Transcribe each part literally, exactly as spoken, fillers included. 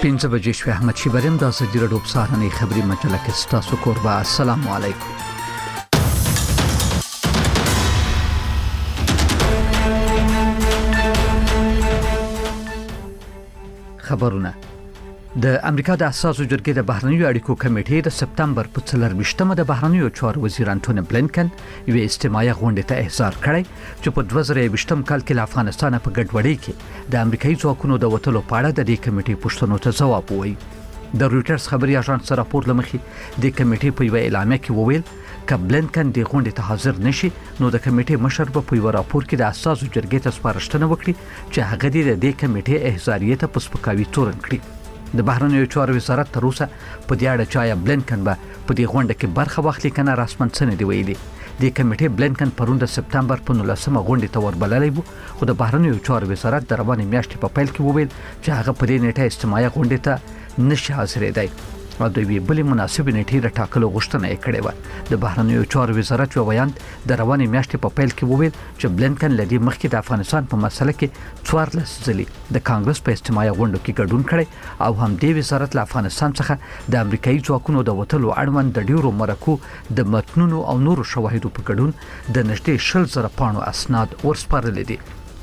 پنځه بجې شوې. احمد شیبریم د ازادي راډیو په سهارنۍ خبري مجله کې ستاسو کوربه. السلام علیکم. خبرونه. د امریکا د اساسو جرګې د بهرنیو اړیکو کمیټې د سپتمبر په څلرویشتمه د بهرنیو چارو وزیر انټونی بلینکن یوه اجتماعي غونډه ته احضار کړی چې په دوه زره یوویشتم کال کې له افغانستان په ګډوډۍ کې د امریکایي ځواکونو د وټلو په اړه د دې کمیټې پوښتنو ته ځواب وویل. د رويټرز خبري اژانس راپور لمخې د کمیټې په یوه اعلامیه کې وویل ک بلینکن د غونډې ته حاضر نشي نو د کمیټې مشر په یو راپور کې د اساسو جرګې ته سپارښتنه وکړي چې هغه د دې کمیټې احضاریه ته پسپکاوي تورن کړي. د بهرنیو چارو وزارت تر اوسه په دې اړه چې بلینکن به په دې غونډه کې برخه واخلي کنه رسمن څه نه دی ویلي. د کمیټې بلینکن پرون د سپتمبر په نولسمه غونډه ته وربللی وو خو د بهرنیو چارو وزارت د روانې میاشتې په پیل کې وویل چې هغه په دې نیټه اجتماعي غونډه ته نشي حاضرېدای او د وی بلې مناسبې نیټې راټاکلو غوښتنه یې کړې و. د بهرنیو چارو وزارت یو بیان د روانې میاشتې په پیل کې وویل چې بلینکن لدی مخکې د افغانستان په مسله کې څوارلس ځلې د کانګرس په اجتماعي غونډو کې ګډون کړی او هم د وزارت له افغانستان څخه د امریکایي ځواکونو د وټلو اړوند د ډیرو مرکو د متنونو او نورو شواهدو په ګډون د نږدې شل زره پاڼو اسناد ورسپارل دي.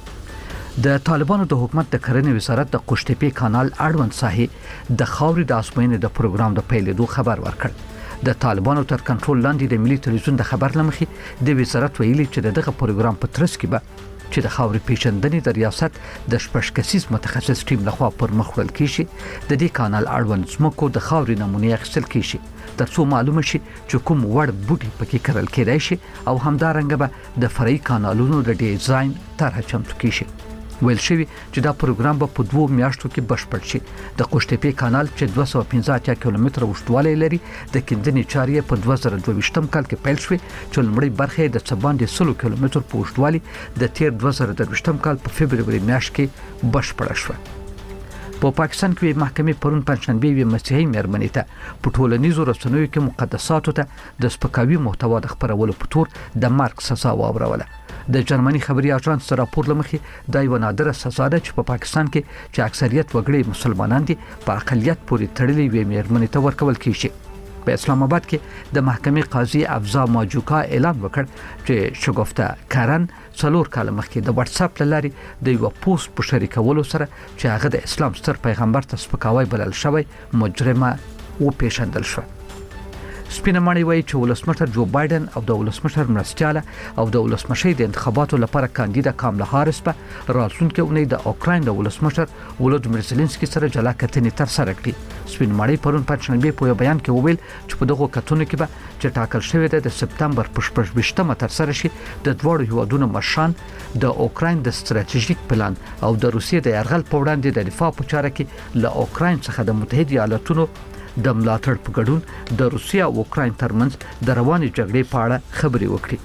د طالبانو د حکومت د کرنې وزارت د قوشتېپې کانال اړوند ساحې د خاورې د ازموینې د پروګرام د پیلېدو خبر ورکړ. د طالبانو تر کنټرول لاندې د ملي تلویزیون د خبر لمخې د وزارت ویلي چې دغه پروګرام په ترڅ کې به چې د خاورې پیژندنې د ریاست د شپږ کسیز متخصص ټیم لخوا پر مخ وړل کیږي. د دې کانال اړوند ځمکو د خاورې نمونې اخیستل کیږي ترڅو معلومه شي چې کوم وړ بوټي پکې کرل کېدای شي او همدارنګه به د فرعي کانالونو د ډیزاین طرح چمتو کیږي. ویل شوی چې دا پروګرام به په دوه میاشتو کې بشپړ شي. د قوشتېپې کانال چې دوه سوه پنځه اتیا کیلومتره اوږدوالی لري د کیندنې چارې په دوه زره دوه ویشتم کال کې پیل شوې چې لومړی برخه د څه باندې سلو کیلومتر په اوږدوالي د تیر دوه زره دوه ویشتم کال په فبروري میاشت کې بشپړه شوه. په پاکستان کې محکمې پرون پنځشنبه یوه مسیحي مېرمنې ته په ټولنیزو رسنیو کې مقدساتو ته د سپکاوي محتوا د خپرولو په تور د مرګ سزا واوروله. د جرمني خبري اژانس راپور لمخې دا یو نادره سزا ده چې په پاکستان کې چې اکثریت وګړي مسلمانان دي په اقلیت پورې تړلې وي مېرمنې ته ورکول کیږي. په اسلام آباد کې د محکمې قاضي افزا ماجوکا اعلان وکړ چې شګفته کارن څلور کال مخکې د واتس اپ لاري د یو پوسټ په شریکولو سره چې هغه د اسلام ستر پیغمبر ته سپکاوی بلل شوی مجرمه و پیژندل شو. سپینه ماڼۍ وایي چې ولسمشر جو بایدن او د ولسمشر مرستیاله او د ولسمشۍ د انتخاباتو لپاره کاندیدا کاملا هاریس په راتلونکي اونۍ د اوکراین د ولسمشر ولودیمیر زيلنسکي سره جلا کتنې ترسره کړې. سپینه ماڼۍ پرون پنځشنبه په یو بیان کې وویل چې په دغه کتنو کې به چې ټاکل شوی د سپتمبر په شپږ ویشتمه ترسره شي د دواړو هیوادونو مشران د اوکراین د ستراتیژیک پلان او د روسیې د یرغل په وړاندې د دفاع په چاره کې له اوکراین څخه د متحده ایالاتونو د ملاتړ په ګډون د روسیا او اوکراین ترمنځ د روانې جګړې په اړه خبرې وکړي.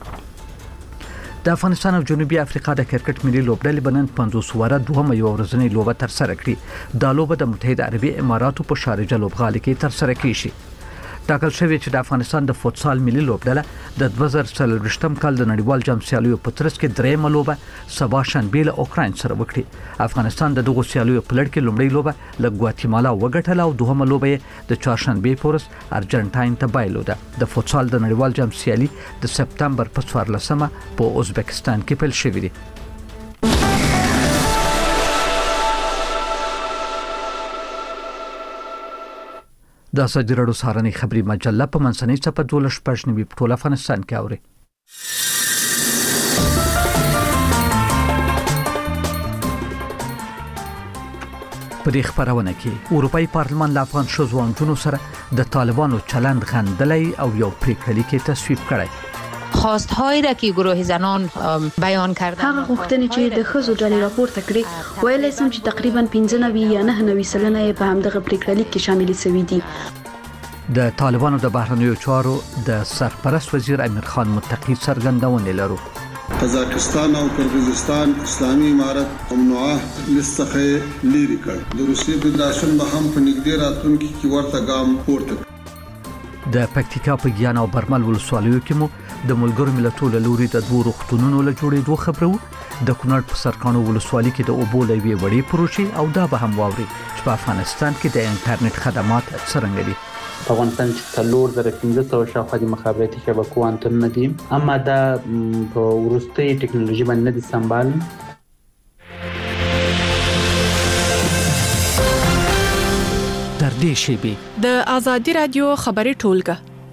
د افغانستان او جنوبي افریقا د کرکټ ملي لوبډلې بنن پنځوس واره دوه یو ورځنۍ لوبه ترسره کړې. دا لوبه د متحده عربي اماراتو په شارجه لوبغالي کې ترسره کیږي. ټاکل شوی چې د افغانستان د فوتسال ملي لوبډله د دوه زره څلوېښتم کال د نړیوال جام سیالیو په ترڅ کې درېیمه لوبه سبا شنبه له اوکراین سره وکړي. افغانستان د دغه سیالیو په لړ کې لومړی لوبه له ګواتیمالا وګټله او دوهمه لوبه د چهارشنبه په ورځ ارجنټاین ته بایلوده. د فوتسال د نړیوال جام سیالي د سپتمبر په څوارلسمه په ازبکستان کې پیل شوې ده. د ازادي راډیو سهارنۍ خبري مجله په منځنۍ صفحه دولس شپږ نوي په ټول افغانستان کې اوري. په دې خبرونه کې اروپאי پارلمان له افغان ښځو او نجونو سره د طالبانو چلند غندلی او یو پریکړه کې تصویب کړی. خواستهایی را که گروه زنان بیان کردن هغه غوښتنې چې د ښځو ډلې راپورته کړې ویلای سم چې تقریبا پنځه نوي یا نه نوي سلنه په همدغه پریکړه کې شامل شوي دي. د طالبانو د بهرنیو چارو د سرپرست وزیر امیر خان متقی څرګندونه لرو. قزاقستان او قرغیزستان اسلامي امارت ممنوعه لستخه لري کړ. د روسیې فدراسیون به هم په نږدې راتلونکي کې ورته ګام پورته. د پکتیکا په ګیان او برمل ولسوالیو کې مو د ملګرو ملتونو لوري د دوه روغتونونو له جوړېدو خبرو. د کونړ په سرکانو ولسوالۍ کې د اوبو لوي وړي پروژې او دا به هم واوري چې په افغانستان کې د انټرنیټ خدمات څرنګه دي؟ په افغانستان کې څلور زره پنځه سوه شاوخوا د مخابراتي شبکو انتنونه دي، اما دا په وروستۍ ټکنالوژي باندې نه دي سمبال. در دې شیبې د آزادي رادیو خبري ټولګه.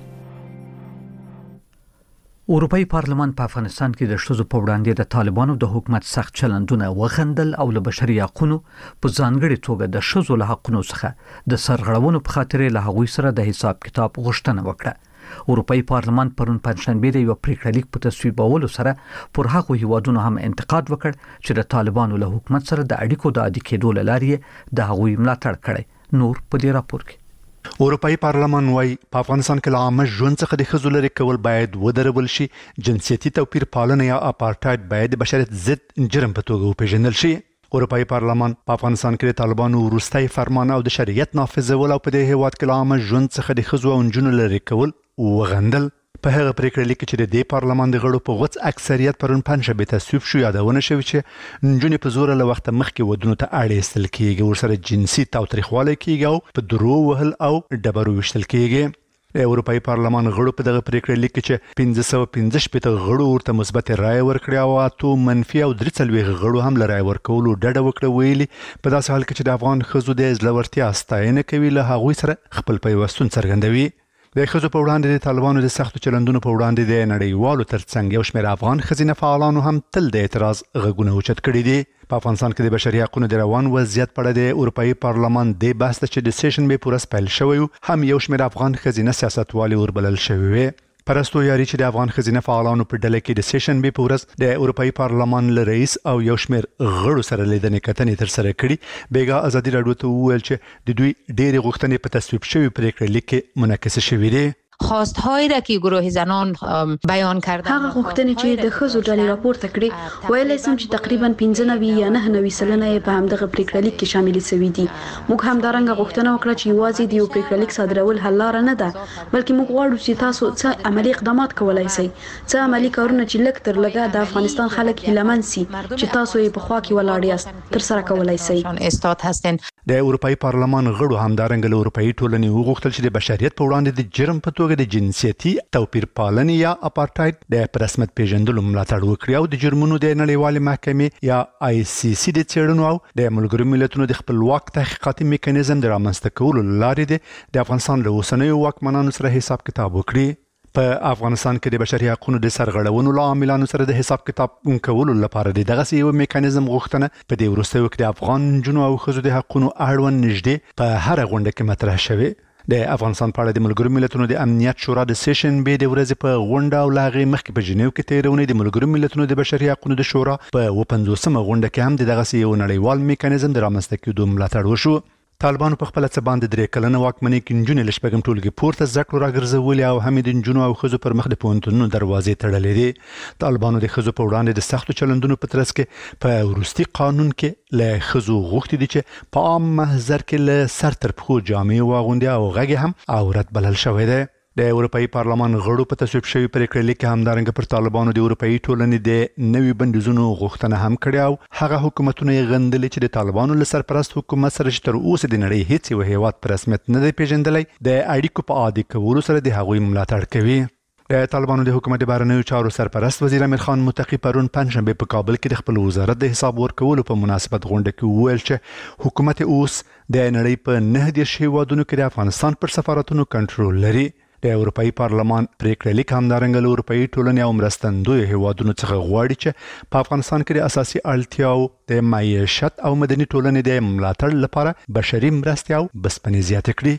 اروپאי پارلمان په افغانستان کې د ښځو په وړاندې د طالبانو د حکومت سخت چلندونه وغندل او له بشري حقوقو په ځانګړي توګه د ښځو له حقوقو څخه د سرغړونو په خاطر له هغوی سره د حساب کتاب غوښتنه وکړه. اروپאי پارلمان پرون پنځشنبه د یو پریکړه لیک په تصویبولو سره پر هغو هیوادونو هم انتقاد وکړ چې د طالبانو له حکومت سره د اړیکو د عادي کېدو لارې د هغوی ملاتړ کړي. نور په دې راپور کې اروپאי پارلمان وايي په افغانستان کې له عامه ژوند څخه د ښځو لرې کول باید ودرول شي، جنسیتي توپیر پالنه یا اپارټایډ باید د بشریت ضد جرم په توګه وپیژندل شي. اروپאי پارلمان په افغانستان کې د طالبانو وروستي فرمان او د شریعت نافذول او په دې هیواد کې له عامه ژوند څخه د ښځو او نجونو لرې کول وغندل. په هغه پریکړه لیک چې د دې پارلمان د غړو په غوڅ اکثریت پرون پنځشنبه تصویب شو، یادونه شوې چې نجونې په زور له وخت مخکې ودونو ته اړ ایستل کیږي، ورسره جنسي تاوتریخوالی کیږي او په درو وهل او ډبرو وشتل کیږي. د اروپאי پارلمان غړو په دغه پریکړه لیک چې پنځه سوه پنځه شپېته غړو ورته مثبت رائے ورکړه او اته منفي او درې څلوېښت غړو هم له رائے ورکولو ډډه وکړه. ویلي په داسې حال کې چې د افغان ښځو د زړورتیا ستاینه کوي، له هغوی سره خپل پیوستون څرګندوي. د ښځو په وړاندې د طالبانو د سختو چلندونو په وړاندې د نړیوالو ترڅنګ یو شمېر افغان ښځینه فعالانو هم تل د اعتراض غږونه اوچت کړي دي. په افغانستان کې د بشري حقوقو د روان وضعیت په اړه د اروپאי پارلمان د بحث چې د سیشن به پورس پیل شوی هم یو شمېر افغان ښځینه سیاستوالي وربلل شوی وي. پرستو یاري چې د افغان ښځینه فعالانو په ډله کې د سیشن به پورس د اروپאי پارلمان له رئیس او یو شمېر غړو سره لیدنې کتنې تر سره کړي. بیګا ازادي راډیو ته وویل چې د دوی ډېرې غوښتنې په تصویب شوی پریکړه لیک کې منعکس شوې دي. خواستهایی را که گروه زنان بیان کردن، هغه غوښتنې چې د ښځو ډلې راپورته کړې، ویلای سم چې تقریبا پنځه نوي یا نه نوي سلنه یې په همدغه پریکړه لیک کې شامل شوي دي. موږ همدارنګه غوښتنه وکړه چې یوازې د یو پریکړه لیک صادرول حل لاره نه ده، بلکې موږ غواړو چې تاسو څه عملی اقدامات کولای شئ، څه عملی کارونه چې لږ تر لږه د افغانستان خلک هیلهمن سي چې تاسو یې په خوا کې ولاړ یاست تر سره کولای شئ. استاد هستین. د اروپאי پارلمان غړو همدارنګه له اروپאי ټولنې وغوښتل چې د بشریت په وړاندې د جرم په توګه د جنسیتي توپیر پالنې یا اپارټایډ د رسمیت پیژندلو ملاتړ وکړي او د جرمونو د نړیوالې محکمې یا آی سی سی د څېړنو او د ملګرو ملتونو د خپلواک تحقیقاتي میکانیزم د رامنځته کولو لارې د افغانستان له اوسنیو واکمنانو سره حساب کتاب وکړي. په افغانستان کې د بشري حقوقو د سرغړونو له عاملانو سره د حساب کتاب کولو لپاره د دغه یو میکانیزم غوښتنه په دې وروستیو کې د افغان نجونو او ښځو د حقوقو اړوند نږدې په هر غونډه کې مطرح شوه. د افغانستان په اړه د ملګرو ملتونو د امنیت شورا د سیشن به د ورځې په غونډه او لاغې مخکې په جنیو کې تیرونې د ملګرو ملتونو د بشري حقوقو د شورا په پنځوسمه غونډه کې هم دغه یو نړیوال میکانیزم د رامنځته کېدو ملاتړ وشو. طالبانو په خپل څه باندې درې کلنه واکمنۍ کې نجونې له شپږم ټولګي پورته زده کړو راګرځولې او هم د نجونو او ښځو پر مخ د پوهنتونونو دروازې تړلې دي. طالبانو د ښځو په وړاندې د سختو چلندونو په ترڅ کې په وروستي قانون کې له ښځو غوښتي دي چې په عام محضر کې له سر تر پښو جامې واغوندي او غږ هم عورت بلل شوی دی. د اروپאי پارلمان غړو په تصویب شوی پریکړه لیک همدارنګه پر طالبانو د اروپאי ټولنې د نوي بندیزونو غوښتنه هم کړې او هغه حکومتونه یې غندلې چې د طالبانو له سرپرست حکومت سره چې تر اوسه د نړۍ هیڅ یو هیواد په رسمیت نه دی پیژندلی د اړیکو په عادي کولو سره د هغوی ملاتړ کوي. د طالبانو د حکومت بهرنیو چارو سرپرست وزیر امیر خان متقی پرون پنځشنبه په کابل کې د خپل وزارت د حساب ورکولو په مناسبت غونډه کې وویل چې حکومت اوس د نړۍ په نه دېرش هیوادونو کې د افغانستان پر سفارتونو کنټرول لري. د اروپאי پارلمان پریکړه لیک همدارنګه له اروپאי ټولنې او مرستندویو هیوادونو څخه غواړي چې په افغانستان کې د اساسي اړتیاو د معیشت او مدني ټولنې د ملاتړ لپاره بشري مرستې او بسپنې زیاتې کړي.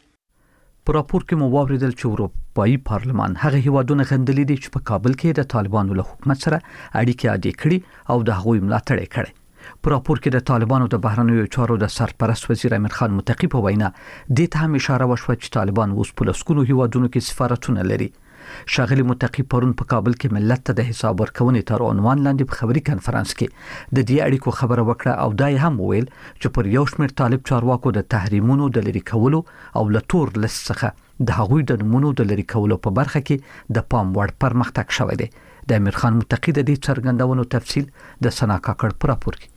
په راپور کې مو واوریدل چې اروپאי پارلمان هغه هیوادونه غندلي دي چې په کابل کې د طالبانو له حکومت سره اړیکې عادي کړي او د هغوی ملاتړ یې کړی. په راپور کې د طالبانو د بهرنیو چارو د سرپرست وزیر امیر خان متقی په وینا دې ته هم اشاره وشوه چې طالبان اوس په لسګونو هیوادونو کې سفارتونه لري. ښاغلي متقی پرون په کابل کې ملت ته د حساب ورکونې تر عنوان لاندې په خبري کانفرنس کې د دې اړیکو خبره وکړه او دا هم وویل چې پر یو شمېر طالب چارواکو د تحریمونو د لرې کولو او له تور لیست څخه د هغوی د نومونو د لرې کولو په برخه کې د پام وړ پرمختګ شوی دی. د امیر خان متقی د دې څرګندونو تفصیل د سنا کاکړ په راپور کې.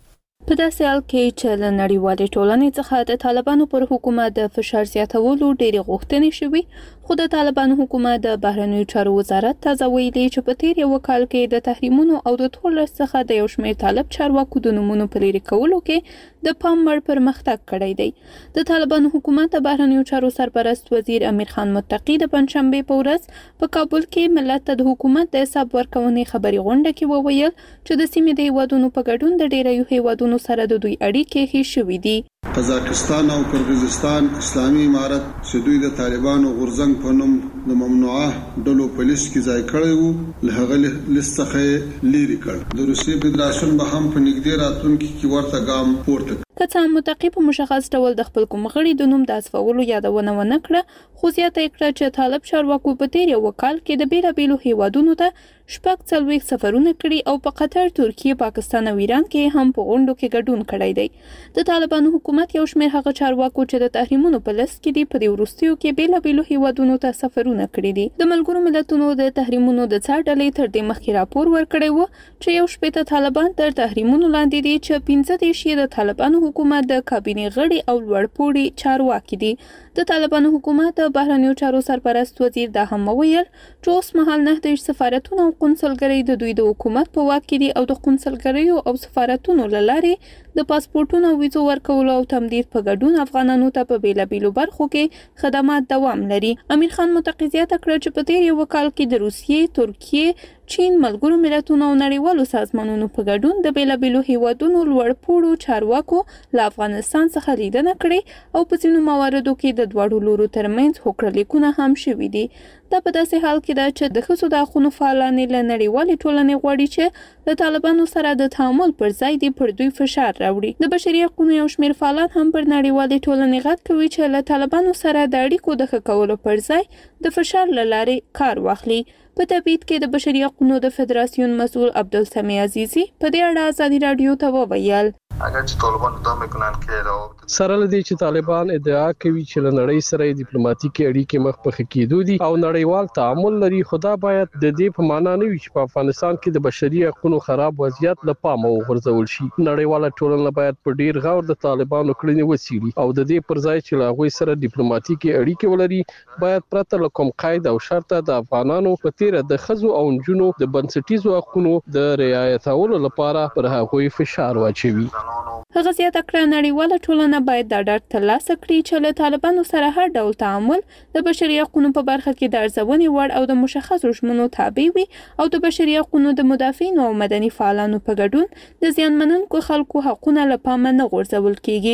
په داسې حال کې چې له نړیوالې ټولنې څخه د طالبانو پر حکومت د فشار زیاتولو ډېرې غوښتنې شوي، خو د طالبانو حکومت د بهرنیو چارو وزارت تازه ویلي چې په تیر یو کال کې د تحریمونو او د تورلس څخه د یو شمېر طالب چارواکو د نومونو په لرې کولو کې د پام وړ پرمختګ کړی دی. د طالبانو حکومت د بهرنیو چارو سرپرست وزیر امیر خان متقي د پنځشنبې په ورځ په کابل کې ملت ته د حکومت د حساب ورکونې خبري غونډه کې وویل چې د سیمې د هیوادونو په ګډون د ډیریو هیوادونو سره د دوی اړیکې ښې شوې دي. قزاقستان او قرغیزستان اسلامي امارت چې دوی د طالبانو غورځنګ په نوم د ممنوعه ډلو په لیست کې ځای کړی وو له هغه لیست څخه لرې کړ. د روسیې فدراسیون به هم په نږدې راتلونکي کې ورته ګام پورته کړي. که څه هم متقي په مشخص ډول د خپل کوم غړي د نوم د حذفولو یادونه ونه کړه، خو زیاته یې کړه چې طالب چارواکو په تیر یو کال کې د بیلابیلو هیوادونو ته شپږ څلوېښت سفرونه کړي او په قطر، ترکیه، پاکستان او ایران کې هم په غونډو کې ګډون کړی دی. د طالبانو حکومت یو شمېر هغه چارواکو چې د تحریمونو په لست کې دي په دې وروستیو کې بیلابیلو هیوادونو ته سفرونه کړي دي. د ملګرو ملتونو د تحریمونو د څار ډلې تر دې مخکې راپور ورکړی و چې یو شپېته طالبان تر تحریمونو لاندې دي، چې پنځه دېرش یې د طالبانو حکومت د کابینې غړي او لوړپوړي چارواکي دي. د طالبانو حکومت د بهرنیو چارو سرپرست وزیر دا هم وویل چې اوس مهال نه دېرش سفارتونه او قونسلګرۍ د دوی د حکومت په واک کې دي او د قونسلګریو او سفارتونو له لارې د پاسپورتونو او ویزو ورکولو او تمدید په ګډون افغانانو ته په بیلابیلو برخو کې خدمات دوام لري. امیر خان متقي زیاته کړه چې په تیر یو کال کې د روسیې، ترکیې، چین، ملګرو ملتونو او نړیوالو سازمانونو په ګډون د بیلابیلو هیوادونو لوړپوړو چارواکو له افغانستان څخه لیدنه کړې او په ځینو مواردو کې د دواړو لورو ترمنځ هوکړه لیکونه هم شوي دي. دا په داسې حال کې ده چې د ښځو د حقونو فعالانې له نړیوالې ټولنې غواړي چې له طالبانو سره د تعامل پر ځای دې پر دوی فشار راوړي. د بشري حقونو یو شمېر فعالان هم پر نړیوالې ټولنې غږ کوي چې له طالبانو سره د اړیکو د ښه کولو پر ځای د فشار له لارې کار واخلي. په تبعید کې د بشري حقونو د فدراسیون مسؤل عبدالسمیع عزیزی په دې اړه ازادي راډیو ته وویل اگر چې طالبان ادعا میکنن که روابط سره لدی چې طالبان ادعا کوي چې له نړۍ سره ډیپلوماټیکي اړیکې مخ په کېدو دي او نړیوال تعامل لري، خدا باید د دې په معنا نه وي چې په افغانستان کې د بشري حقوقو خراب وضعیت له پامه وغورځول شي. نړیواله ټولنه باید په ډیر غور د طالبانو کړنې وڅېړي او د دې پر ځای چې له هغوی سره ډیپلوماټیکي اړیکې ولري، باید پرته له کوم قید او شرطه د افغانانو په تیر د ښځو او نجونو د بنسټیزو حقوقو د رعایتولو لپاره پر هغوی فشار واچوي. هغه زیاته کړه نړیواله ټولنه باید دا ډاډ ترلاسه کړي چې له طالبانو سره هر ډول تعامل د بشري حقوقو په برخه کې د ارزونې وړ او د مشخصو ژمنو تابع وي او د بشري حقوقو د مدافعینو او مدني فعالانو په ګډون د زیانمنونکو خلکو حقونه له پامه نه غورځول کیږي.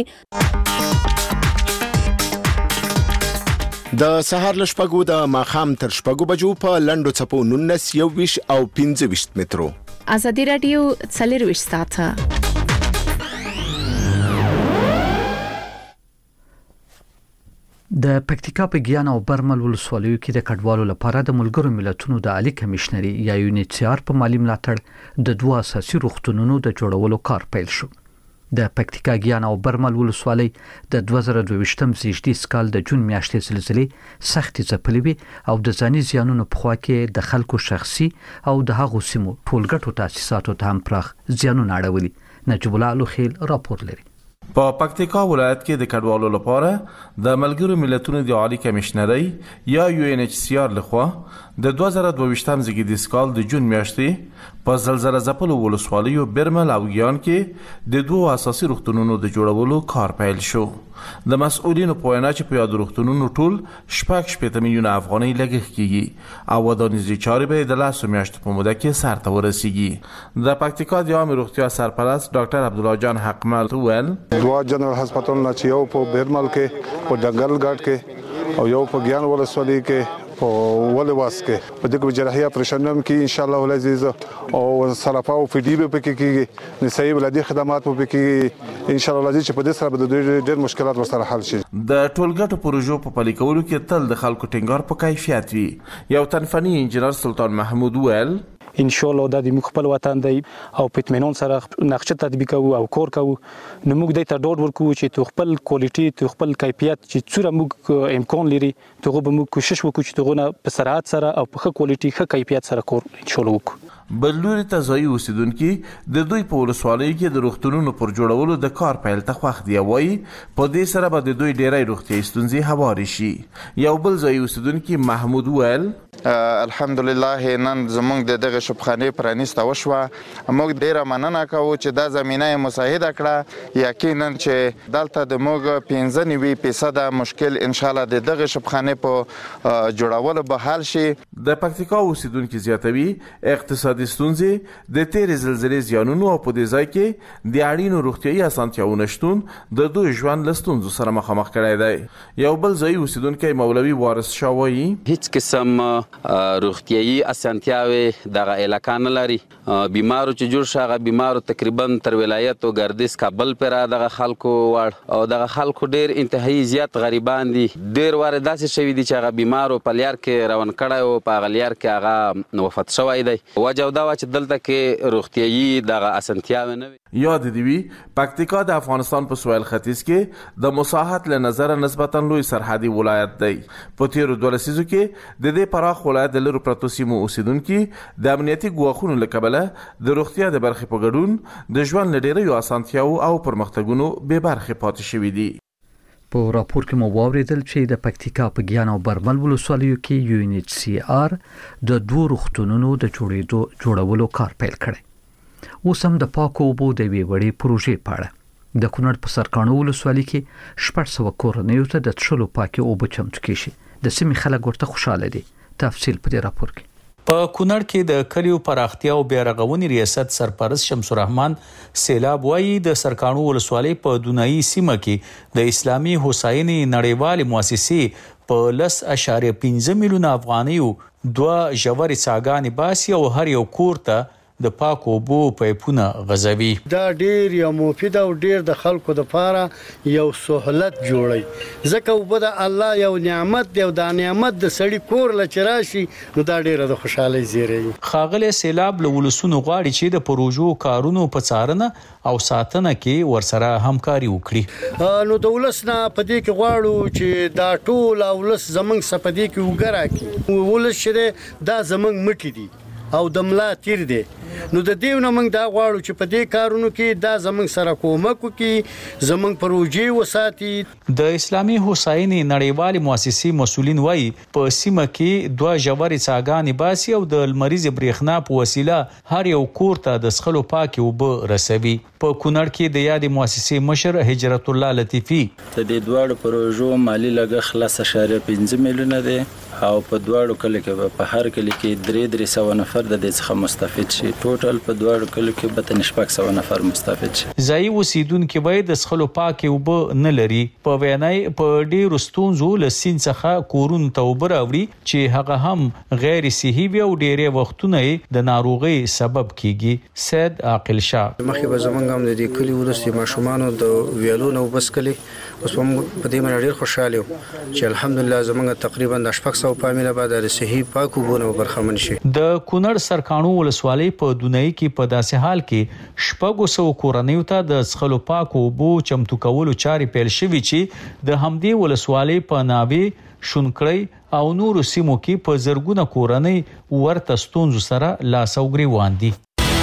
د سهار له شپږو د ماښام تر شپږو بجو په لنډو څپو نولس، یوویشت او پنځه ویشت مترو. ازادي راډیو څلرویشت ساعته د پکتیکا په ګیان او برمل ولسوالیو کې د کډوالو لپاره د ملګرو ملتونو د عالی کمشنري یا یونیسیار په مالی ملاتړ د دوه اساسي روغتونونو د جوړولو کار پیل شو. د پکتیکا ګیان او برمل ولسوالۍ د دوه زره دوه ویشتم زیږدیز کال د جون میاشتې زلزلې سختې ځپلې وي او د ځاني زیانونو په خوا کې د خلکو شخصي او د هغو سیمو ټولګټو تاسیساتو ته هم پراخ زیانونه اړولي. نجیب الله لوخیل راپور لري. په پکتیکا ولایت کې د کډوالو لپاره د ملګرو ملتونو د عالی کمشنري یا یو ان ایچ سی آر لخوا د دوه زره دوه ویشتم زیږدیز کال د جون میاشتې په زلزلې ځپلو ولسوالیو برمل او ګیان کې د دوه اساسي روغتونونو د جوړولو کار پیل شو. د مسؤلینو په وینا چې په یاد روغتونونو ټول شپږ شپېته میلیونه افغانۍ لګښت کیږي او ودانیزي چارې به د لاسو میاشتو په موده کې سر ته ورسیږي. د پکتیکا د عامه روغتیا سرپرست ډاکټر عبدالله جان حقمل وویل دوه جنرال هسپتالونه چې یو په برمل کې په ډنګل ګاټ کې او یو په ګیان ولسوالۍ کې په ولواس کې په دغه جراحي اپریشنوم کې ان شاء الله العزیز او صرافه او فدی به پکې کېږي، نسایي ولادي خدمات به پکې ان شاء الله العزیز چې په دې سره به ډېر مشکلات ورسره حل شي. د ټولګټو پروژو په پلي کولو کې تل د خلکو ټینګار په کیفیت وي. یو تنفني انجنیر سلطان محمود ویل ان شاء الله د موږ خپل وطن دی او په اطمینان سره نقشه تطبیق کوو او کور کوو نو موږ د ته ډاډ ورکوو چې تو خپل کوالټي تو خپل کیفیت چې څوره موږ امکان لري ته به موږ کوشش وکړو چې تغونه په سرعت سره او په ښه کوالټي ښه کیفیت سره کور ان شاء الله وکړو. بلوري ته ځایي اوسیدونکي د دوی په ولسوالیو کې د روغتونونو پر جوړولو د کار پیل ته خوښ دي وایي په دې سره به د دوی ډیری روغتیایي ستونزې هوارې شي. یو بل ځایي اوسیدونکي محمود وویل الحمدلله نن زموږ د دغه شپخانې پرانیسته وشوه. موږ ډیره مننه کوو چې دا زمینه یې مساعده کړه. یقینا چې دلته د موږ پنځه نوي فیصده مشکل انشاءالله د دغه شپخانې په جوړولو به حل شي. د پکتیکا اوسیدونکي زیاتوي اقتصادي ستونزې د تیرې زلزلې زیانونو او په دې ځای کې د اړینو روغتیایي اسانتیاوو نشتون د دوی ژوند له ستونزو سره مخامخ کړی دی. یو بل ځایي اوسیدونکی مولوي وارث شاه وایي هیڅ قسم روغتیایي اسانتیاوې دغه علاقه نه لري. بیمارو چې جوړ شي هغه بیمارو تقریبا تر ولایت او ګردیز کابل پورې دغه خلکو وړ او دغه خلکو ډیر انتهایی زیات غریبان دي. ډیر واره داسې شوي دي چې هغه بیمارو په لیار کې روان کړی او په هغه لیار کې هغه وفات شوی دی. وجه دا و چې دلته کې روغتیایي دغه اسانتیاوې نه وي. یاد دی وی پکتیکا د افغانستان په سویل ختیځ کې د مساحت له نظره نسبتا لوی سرحدي ولایت دی. په تیرو دوه لسیزو کې د دې پراخ ولایت د لرو پرتو سیمو اوسیدونکي د امنیتي ګواښونو له کبله د روغتیا د برخې په ګډون د ژوند له ډیریو اسانتیاوو او پرمختګونو بې برخې پاتې شوي دي. په راپور کې مو واوریدل چې د پکتیکا په ګیان او برمل ولسوالیو کې یو ان ایچ سی آر د دوه روغتونونو د جوړېدو جوړولو کار پیل کړی. اوس هم د پاکو اوبو د یوې وړې پروژې په اړه د کونړ په سرکاڼو ولسوالۍ کې شپږ سوه کورنیو ته د څښلو پاکې اوبه چمتو کیږي. د سیمې خلک ورته خوشاله دي. تفصیل په دې راپور کې. په کونړ کې د کلیو پراختیا او بیارغونې ریاست سرپرست شمس الرحمن سیلاب وایي د سرکاڼو ولسوالۍ په دونایي سیمه کې د اسلامي هوساینې نړیوالې مؤسسې په لس اشاریه پنځه میلیونه افغانیو دوه ژورې څاګانې باسي او هر یو کور ته د پاکو اوبو پایپونه غځوي. دا ډیر یو مفید او ډیر د خلکو د پاره یو سہولت جوړي ځکه اوبه د الله یو نعمت دی او دا نعمت د سړی کور لچراشي نو دا ډیره د خوشحالي زیری. خاغله سیلاب له ولسونو غواړي چې د پروژو کارونو په څارنه او ساتنه کې ورسره همکاري وکړي. نو د ولسنا په دې کې غواړو چې دا ټول ولس زمنګ سپدې کې وګرا کی ولس شه دا زمنګ مټی دي او د ملا تیر دی. نو د دیو نه موږ دا غواړو چې په دې کارونو کې دا زمنګ سره کومک وکړي زمنګ پروژې وساتي. د اسلامي هوساینې نړیوالې مؤسسې مسولین وایي په سیمه کې دوه ژورې څاګانې باسي او د لمریز برېښنا په وسیله هر یو کور ته د څښلو پاکې اوبه رسوي. په کونړ کې د یادې مؤسسې مشر هجرت الله لطیفي د دې دواړو پروژو مالی لګښت لس اشاریه پنځه میلیونه دی او په دواړو کلو کې په هر کلي کې درې درې سوه نفر د دې څخه مستفید شي. ټوټل په دواړو کلو کې به تر شپږ سوه نفر مستفید شي. ځایي اوسیدونکي باید د څښلو پاکې اوبه نه لري. په وینای په ډېرو ستونزو له سیند څخه کورونو ته اوبه راوړي چې هغه هم غیر صحي وي او ډېری وختونه یې د ناروغۍ سبب کیږي. سید عاقل شاه مخکې به زمونږ هم د دې کلي ولسي ماشومانو د ویالو نه اوبه څښلې. اوس هم په دې باندې ډېر خوشحاله یو چې الحمدلله زمونږ تقریبا د شپږ سوه پامینه بعد د صحي پاکو اوبو برخمن شي. د کونړ سرکاڼو ولسوالۍ په دونایي کې په داسې حال کې شپږ سوه کورنیو ته د څښلو پاکو اوبو چمتو کولو چارې پیل شوي چې د همدې ولسوالۍ په ناوې شونکړی او نورو سیمو کې په زرګونه کورنۍ ورته ستونزو سره لاس او ګریوان دي.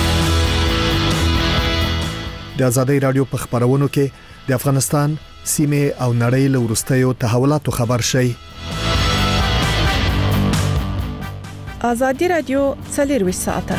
د ازادۍ رادیو په خبرونو کې د افغانستان سیمه او نړۍ له وروستیو تحولاتو خبر شي. ازادي رادیو څلروي ساعته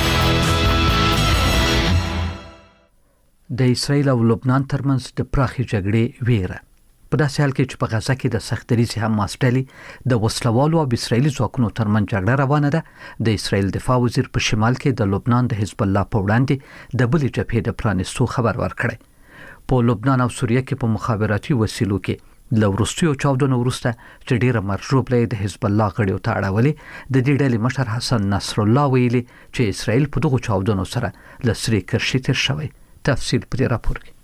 د اسرایل او لبنان ترمنځ د پراخي جګړې ویره په داسې حال کې چې په غزه کې د سختريزي حماس ډلې د وسلوالو او اسرایلی ځواکونو ترمنځ جګړه روانه ده. د اسرایل دفاع وزیر په شمال کې د لبنان د حزب الله په وړاندې د بلې جبهې د پرانیستو خبر ورکړی. په لبنان او سوریه کې په مخابراتي وسیلو کې له وروستیو چاودنو وروسته چې ډیره مرجوبله د حزب الله غړیو ته اړولې د دې ډلې مشر حسن نصر الله ویلي چې اسرائیل په دغو چاودنو سره له سری کرشي تیر شوی. تفصیل په دې راپور کې.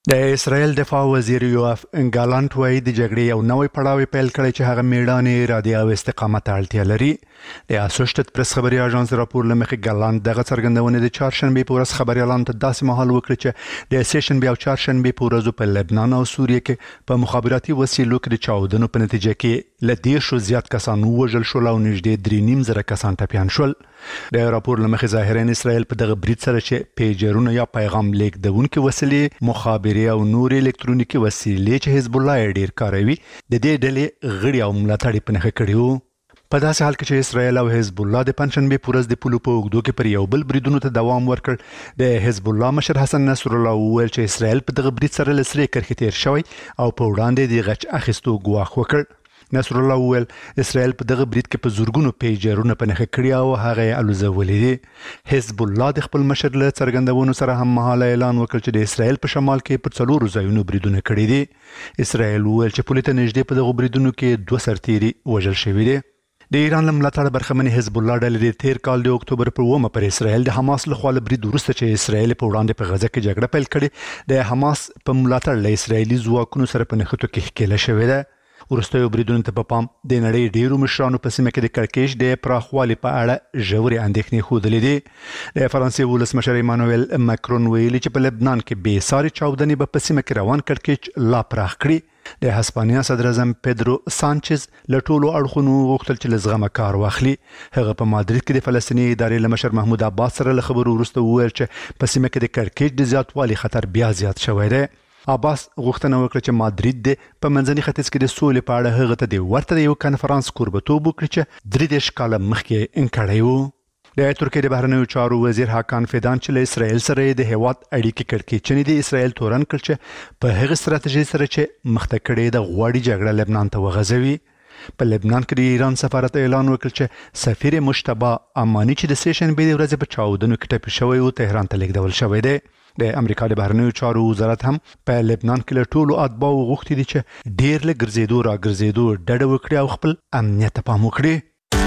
د اسرائیل دفاع وزیر یوآف ګالانت وایي د جګړې یو نوې پړاو پیل کړی چې هغه میړانې ارادې او استقامت ته اړتیا لري. د اسوسییټډ پریس خبري اژانس راپور لمخې ګالانت دغه څرګندونه د چهارشنبه په ورځ خبريالانو ته داسې مهال وکړه چې د سیشنبه او چهارشنبه په ورځو په لبنان او سوریه کې په مخابراتي وسیلو کې د چاودنو په نتیجه کې ل دیرشو زیات کسان وژل شول او نږدې درې نیم زره کسان ټپیان شول. د راپور لمخې ظاهرا اسرائیل په دغه برید سره چې پیجرونه یا پیغام لیږدونکي وسیلې مخابري او نور الکترونیکي وسیلې چې حزب الله ډیر کاروي د دې ډلې غړي او ملاتړي په نخښه کړي وو. په داسې حال کې چې اسرائیل او حزب الله د پنځشنبه په ورځ د پولو په اوږدو کې پر یو بل بریدونو ته دوام ورکړ، د حزب الله مشر حسن نصر الله وویل چې اسرائیل په دغه برید سره له سرې کرښې تیر شوی او په وړاندې د غچ اخیستو ګواښ وکړ. نصر الله وویل اسرائیل په دغه برید کې په زورګونو پیجرونه په نخښه کړي او هغه یې الوزولي دي. حزب الله د خپل مشر له څرګندونو سره هم مهاله اعلان وکړ چې د اسرائیل په شمال کې پر څلورو ځایونو بریدونه کړي دي. اسرائیل وویل چې پولیس نږدې په دغه بریدونو کې دوه سرتیري وژل شوي دي. د ایران له ملاتړ برخمن حزب الله ډلې د تیر کال د اکتوبر پر اومه پر اسرائیل د حماس له خوا له برید وروسته چې اسرائیل په وړاندې په غزه کې جګړه پیل کړې د حماس په ملاتړ له اسرائیلي ځواکونو سره په نښتو کې ښکېله شوې ده. وروستیو بریدونو ته په پام د نړۍ ډیرو مشرانو په سیمه کې د کړکېچ د پراخوالي په اړه ژورې اندېښنې ښودلې دي. د فرانسې ولسمشر ایمانوئل ماکرون ویلي چې په لبنان کې بې ساري چاودنې به په سیمه کې روان کړکېچ لا پراخ کړي. د هسپانیا صدر اعظم پیدرو سانچز له ټولو اړخونو غوښتل چې له زغمه کار واخلي. هغه په مادرید کې د فلسطیني ادارې له مشر محمود عباس سره له خبرو وروسته وویل چې په سیمه کې د کړکېچ د زیاتوالي خطر بیا زیات شوی دی. عباس غوښتنه وکړه چې مادرید د په منځني ختیځ کې د سولې په اړه هغه ته د ورته یو کنفرانس کوربتوب وکړي چې درې دېرش کاله مخکې انکړی وو. د ترکیې د بهرنیو چارو وزیر حاکان فیدان چې له اسرائیل سره د هیواد اړیکې کړکېچنې د اسرائیل تورن کړ چې په هغه ستراتیژي سره چې مخته کړې د غواړي جګړه لبنان ته وغځوي. په لبنان کې د ایران سفارت اعلان وکړ چې سفیر مشتبه امانی چې د سیشنبه د ورځې په چاودنو کې ټپي شوی و تهران ته لیږدول شوی دی. د امریکا د بهرنیو چارو وزارت هم په لبنان کې له ټولو اتباعو غوښتي دي چې ډیر له ګرځېدو را ګرځېدو ډډه وکړي او خپل امنیت ته پام وکړي.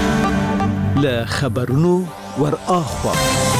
له خبرونو ور اخوا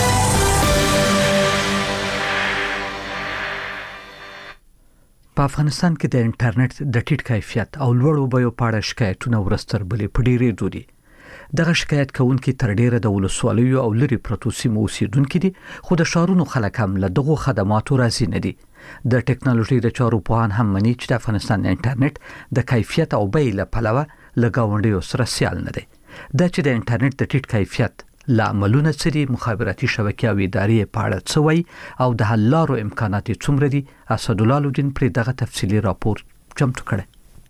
په افغانستان کې د انټرنیټ د ټیټ کیفیت او لوړو بیو په اړه شکایتونه ورستر بلې په ډیرې دودي. دغه شکایت کوونکي تر ډیره د ولسوالیو او لری پروتو سیمو اوسیدونکو دي، خو د شهرونو خلک هم له دغو خدماتو راضي نه دي. د ټکنالوژي د چارو پوهان هم مني چې د افغانستان انټرنیټ د کیفیت او بیې له پلوه له ګاونډیو سره سیال نه دی. دا چې د انټرنیټ د ټیټ کیفیت له عملونه سری مخابراتي شبکې او ادارې په اړه څه وایي او د حل لارو امکانات څومره دي، اسدالله لودین پر دغه تفصیلي راپور چمتو کړی.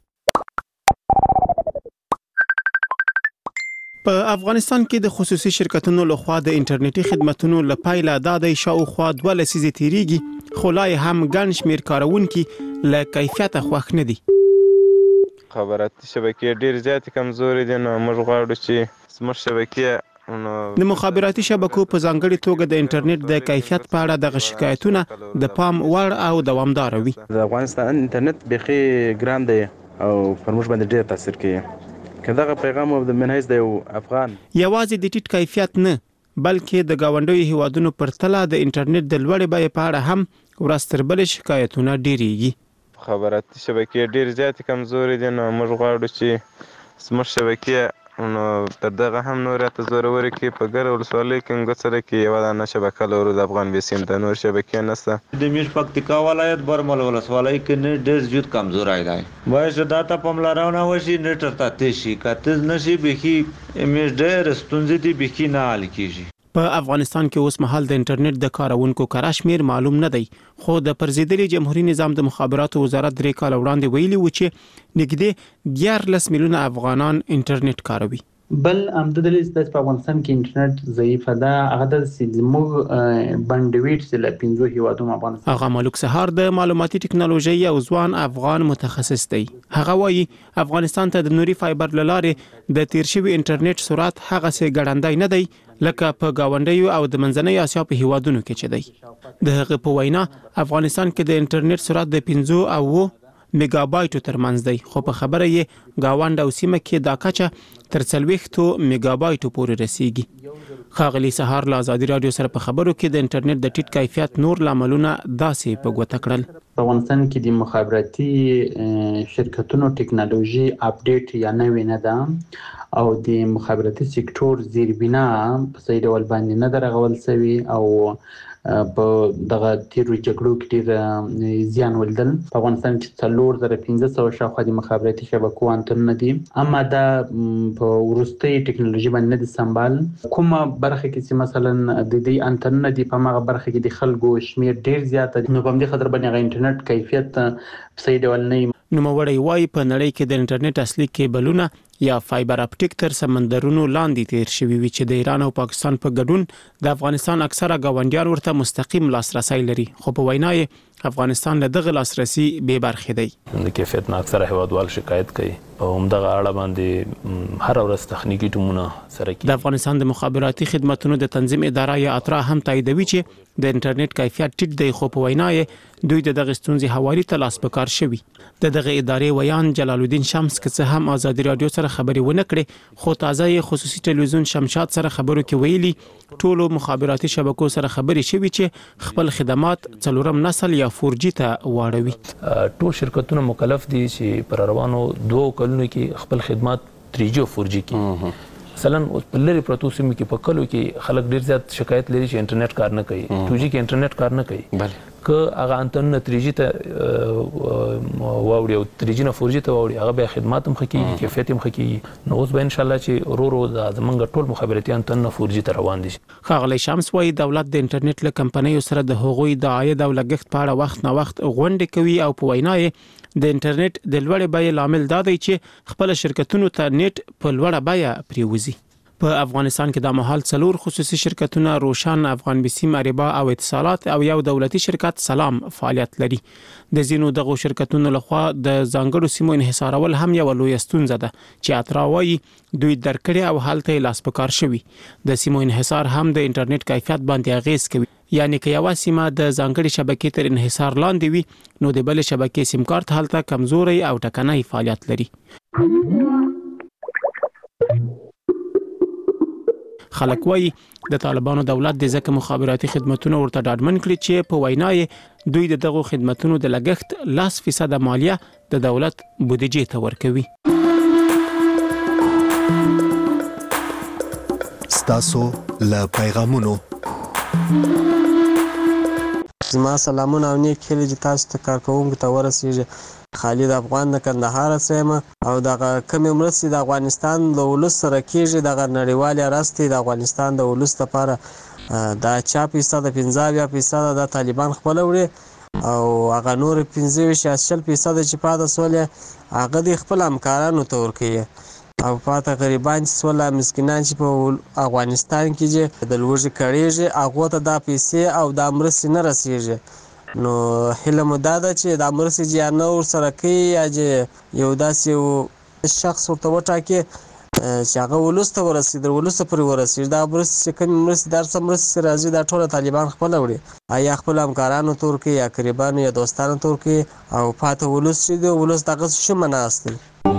په افغانستان کې د خصوصي شرکتونو لخوا د انټرنیټي خدماتو لپاره د شاوخوا دوه لسیزې تیریږي، خو لا هم ګڼ شمېر کارونکي له کیفیت خوښ نه دي. خبراتي شبکې ډېر زیات کمزوري دي، نو موږ غواړو چې زموږ شبکې د مخابراتي شبکو په ځانګړي توګه د انټرنیټ د کیفیت په اړه د شکایتونه د پام وړ او دوامدار وي. د افغانستان انټرنیټ بخي ګران دی او پر موږ باندې ډېر تاثیر کوي. کداغه پیغام د منهج د افغان یوازې د ټیټ کیفیت نه بلکې د گاونډیو هیوادونو پر تله د انټرنیټ د لوړې بیې په اړه هم ورستربل شکایتونه ډیریږي. خبراتي شبکې ډېر زیات کمزوري دي، نو موږ غواړو چې زموږ شبکې نو تر دغه هم نور ته زورور کې په ګر ولسوالۍ کې نګڅره کې یو دانه شبکه لرو د افغان بیسیم د نور شبکې نشته. د میش پکتیکا ولایت برمل ولسوالۍ کې نه ډېر زیات کمزورای دی. وایي چې دا ته پملارونه وشي نه تر تاسو کاتز نشي بخي میش ډېر ستونزې دي بخي نه حل کیږي. په افغانستان کې اوس مهال د انټرنیټ د کارونکو کره شمیر معلوم نه دی، خو د پرزیدلي جمهوریت نظام د مخابراتو وزارت درې کال وړاندې ویلي و چې نږدې دیارلس میلیونه افغانان انټرنیټ کاروي. بل امده دلیل چې په افغانستان کې انټرنیټ ضعیف ده، هغه د زموږ بندویټ چې له پنځو هیوادونو افغانستان. هغه ملک سهار د معلوماتي ټکنالوژي او ځوان افغان متخصص دی. هغه وایي افغانستان ته د نوري فایبر لارې د تیر شوی انټرنیټ سرعت هغه سي ګړندای نه دی لکه په گاونډیو او د منځنۍ اسیا په هیوادونو کې چې دی. د هغه په وینا افغانستان کې د انټرنیټ سرعت د پنځه او میگا بایټو ترمنځ دی، خو په خبره یې گاوند او سیمه کې دا کچه تر څلوېښتو میگا بایټو پورې رسیږي. ښاغلي سهار له ازادي رادیو سره په خبرو کې د انټرنیټ د ټیټ کیفیت نور لاملونه داسې په ګوته کړل. په افغانستان کې د مخابراتي شرکتونو ټکنالوژي اپډیټ یا نوې نه ده او د مخابراتي سکتور زیربنا په صحیح ډول باندې نه درغول شوی او په دغه تیرو جګړو کې ډېر زیان ولیدل. په افغانستان کې څلور زره پنځه سوه شاوخوا د مخابراتي شبکو انتنونه دي، اما دا په وروستۍ ټکنالوژي باندې نه دي سمبال. کومه برخه کې چې مثلا د دې انتنونه دي په هغه برخه کې د خلکو شمیر ډېر زیات دی، نو په همدې خاطر باندې هغه انټرنیټ کیفیت په صحیح ډول نه وي. نوموړی وایي په نړۍ کې د انټرنیټ اصلي کیبلونه یا فایبر اپټیک تر سمندرونو لاندې تیر شوي وي چې د ایران او پاکستان په ګډون د افغانستان اکثره ګاونډیان ورته مستقیم لاسرسی لري، خو په وینا یې افغانستان له دغه لاسرسي بې برخې دی. د کیفیت نه اکثره هیوادوال شکایت کوي او همدغه اړه باندې هر ورځ تخنیکی ټیمونه سره کوي. د افغانستان د مخابراتي خدماتو د تنظیم اداره یا اترا هم تاییدوي چې د انټرنیټ کیفیت ټیټ دی، خو په وینا یې دوی د دغه ستونزې حوالې ته لاس په کار شوي. د دغه ادارې ویان جلال الدین شمس که څه هم ازادي رادیو سره خبرې ونه کړې، خو تازه یې خصوصي ټلویزیون شمشاد سره خبرو کې ویلي ټولو مخابراتي شبکو سره خبرې شوي چې خپل خدمات څلورم نسل یا فور جی ته واړوي. ټول شرکتونه مکلف دي چې پر روانو دوه کلونو کې خپل خدمات تری جی او فور جی کې مثلا په لري پروتو سیمو کې په کلو کې خلک ډیر زیات شکایت لري چې انټرنیټ کار نه کوي، ټو جی کې انټرنیټ کار نه کوي. بله که هغه انتنونه تری جی ته واوړي او تری جی نه فور جی ته واوړي هغه به خدمات هم ښه کیږي، کیفیت هم ښه کیږي. نو اوس به ان شاء الله چې ورو ورو زمونږ ټول مخابراتي انتنونه فور جی ته روان دي. ښاغلی شمس وایي دولت د انټرنیټ له کمپنیو سره د هغوی د عاید او لګښت په اړه وخت نه وخت غونډې کوي او په وینا یې د انټرنیټ د لوړې بیې لامل دا دی چې خپل شرکتونو ته نیټ په لوړه بیه پریوزي. په افغانستان کې د مهال څلور خصوصي شرکتونه روشن، افغان بیسیم، اریبا او اتصالات او یو دولتي شرکت سلام فعالیت لري. د ځینو دغه شرکتونو لخوا د ځانګړو سیمو انحصارول هم یو لوی ستونزه ده چې اترا وایي دوی درکړي او هلته لاس په کار شوي. د سیمو انحصار هم د انټرنیټ کیفیت باندې اغیز کوي، یعنی که یو سیمه د ځانګړي شبکې تر انحصار لاندې وي نو د بل شبکې سیم کارت هلته کمزوري او ټکنۍ فعالیت لري. خلک وایي د طالبانو دولت د ځکه مخابراتي خدماتونه ورته ډاډمن کړي چې په وینا یې دوی د دغو خدماتونو د لګښت لاس فیصد مالیه د دولت بودیجې ته ورکوي. ستاسو له پیغامونو زما سلامونه او نیک هیلې چې تاسو ته کارکوونکو ته ورسیږي. خالد افغان د کندهار سیمه او دغه کمې مرستې د افغانستان د ولس سره کېږي. دغه نړیوالې راستې د افغانستان د ولس لپاره دا چا فیصد پنځه اویا فیصد د طالبان خپل وړي او هغه نور پنځه ویشت یا شل فیصد چې پاته سولې هغه د خپل همکارانو ته ورکوي او پاته غریبان چې سوله مسکینان چې په افغانستان کې چې د لوږې کړېږي هغو ته دا پیسې او دا مرستې نه رسېږي. نو هیله مو دا ده چې دا مرستې چې یا نه ورسره کوي یا چې یو داسې شخص ورته وټاکي چې هغه ولس ته ورسېږي، د ولس پورې ورسېږي. دا مرستې چې کومې مرستې دا څه مرستې راځي دا ټوله طالبان خپله وړي، یا خپلو همکارانو ته ورکوي یا قریبانو یا دوستانو ته ورکوي او پاته ولس چې دی ولس دغسې شومه ناست دی.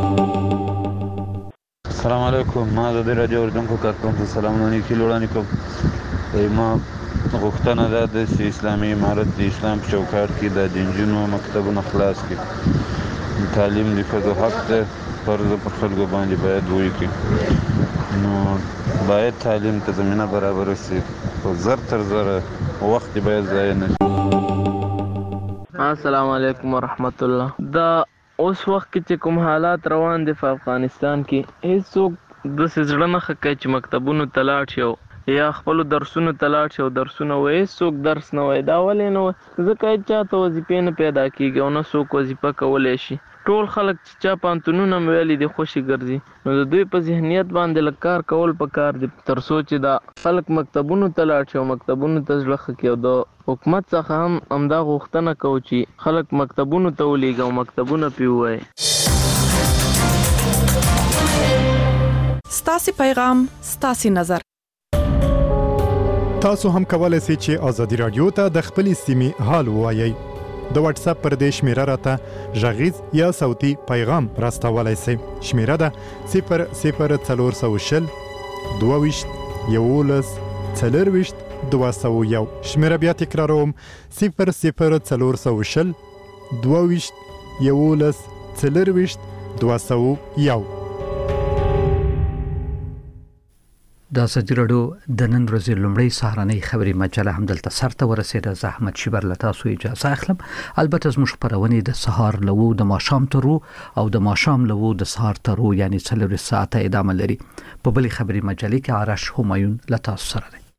السلام علیکم، ما ازادي راډیو اورېدونکو کارکوونکو سلامونه نیکي وړاندې کوم. ما غوښتنه ده د اسلامي امارت د اسلام په چوکاټ کې د نجونو مکتبونه خلاص کړي. تعلیم د ښځو حق دی، فرض پر خلکو باندې باید وکړي. نو باید تعلیم ته زمینه برابره شي، په زر تر زره وخت باید ضایع نه شي. السلام علیکم ورحمت الله. دا اوس وخت کې چې کوم حالات روان دي په افغانستان کې هیڅوک داسې زړه نه ښه کوي چې مکتبونو ته لاړ شي یا خپلو درسونو ته لاړ شي او درسونه وایي. څوک درس نه وایي، دا ولې نه وایي؟ ځکه چاته وظیفې نه پیدا کېږي او نه څوک وظیفه کولی شي. ټول خلک چې چا پوهنتونونه مې ویلي دي خوشي ګرځي، نو د دوی په ذهنیت باندې لږ کار کول پکار دي تر څو چې دا خلک مکتبونو ته لاړ شي او مکتبونو ته زړه ښه کړي. او د حکومت څخه هم همدا غوښتنه کوو چې خلک مکتبونو ته ولېږي او مکتبونه پرې ووایي. ستاسې پیغام ستاسې نظر. تاسو هم کولای شئ چې ازادي رادیو ته د خپلې سیمې حال ووایئ. د واتس اپ پر دې شمیره راته غږیز یا صوتي پیغام راستولای شئ. شمیره ده صفر صفر څلور سوه شل دوه ویشت یولس څلور ویشت دوه سوه یو. شمیره بیا تکراروم صفر صفر څلور سوه شل دوه ویشت یولس څلرویشت دوه سوه یو. د ازادي راډیو د نن ورځې لومړی سهارنۍ خبري مجله همدلته سرته ورسېده. زه احمد شیبر له تاسو اجازه اخلم. البته زموږ خبرونه د سهار لوو د ماښام ترو او د ماښام لوو د سهار ترو یعنی څلور ساعته ادامه لري. په بلې خبري مجلې کې آرش همایون له تاسو سره دی.